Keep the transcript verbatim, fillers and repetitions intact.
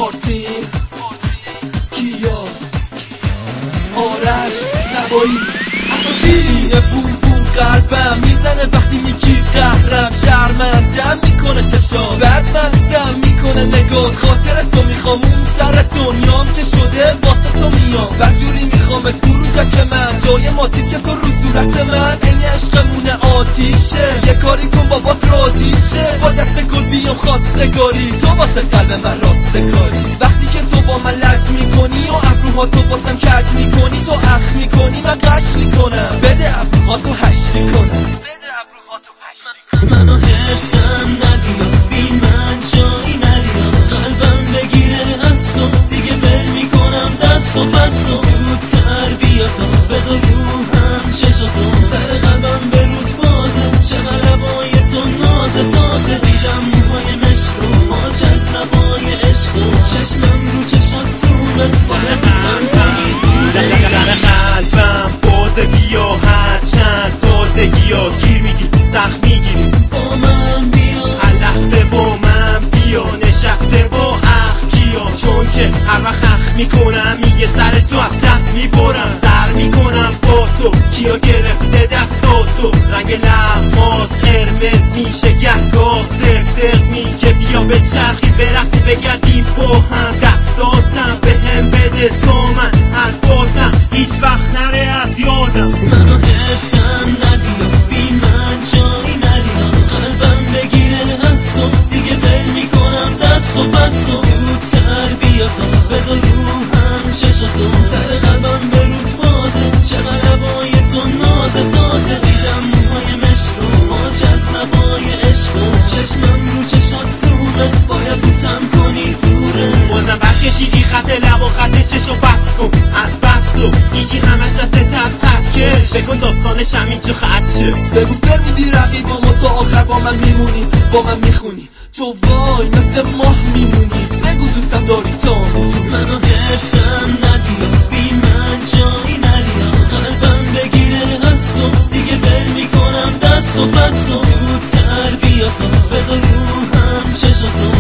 پارتی کیا آرش نبایی اساتینه بوم بوم قلبم میزنه وقتی میگی قهرم شرمندم میکنه چشا بعد مستم میکنه نگاه خاطر تو میخوام اون سر دنیام که شده واسه تو میام بدجوری میخوامت فرو جک من جای ماتی که تو رو صورت من این عشقمونه آتیشه یه کاری کن بابات راضی شه با دست گل بیام خواستگاری تو واسه قلب من راستگاری وقتی که تو با من لج میکنی و ابروها تو واسم کج میکنی تو اخ میکنی من قش میکنم بده ابروها تو هش میکنم بده ابروها تو هش میکنم منو حرسم ندیا بی من جایی نریا قلبم بگیره از تو دیگه بل میکنم دست و پس تو زودتر بیا تا بذار روحم چشاتو تر قلبم به رود بازه چه غلبای تو نازه تازه دیدم موهای مشک و ماچ از لبای عشق و چشمم رو چشات زوره باید بسم کنی زوره در قلبم بازه بیا هر چند تازگی ها گیر میدی سخت میگیری با من بیا هر لحظه با من بیا نشسته با اخ کیا چون که هر وقت اخ میکنم میگه سر تو از دست میبرم سر میکنم با تو کیا گرفته دستاتو رنگ لبات قرمز میشه گهگاه زرق زرق میگه بیا به چرخی برقی بگردیم با هم دستاتم به هم بده تو من حرفاتم هیچ وقت نره از یادم منو حرسم ندیا بی من جایی نریا قلبم بگیره از تو دیگه بل میکنم دست و پس تو زودتر بیا تا بذار روحم چشاتو تر قلبم به رود بازه چه غلبای تو نازه تازه دیدم موهای مشک و ماچ از لبای عشق و چشمم رو چشات زوره باید بوسم کنی زوره بازم بس کشیدی خط لب و خط چشو بس کن از بس رو ایگی همش دست تب خط کش بکن داستانش همینجا خط شه بگو فر میدی رقیبامو تا آخر با من میمونی با من میخونی تو وای مثل ماه میمونی بگو دوستم داری تا میتونی منو حرسم ندیا بی من جایی نریا قلبم بگیره از تو دیگه بل میکنم دست و پس تو زودتر بیا تا بذار روحم چشاتو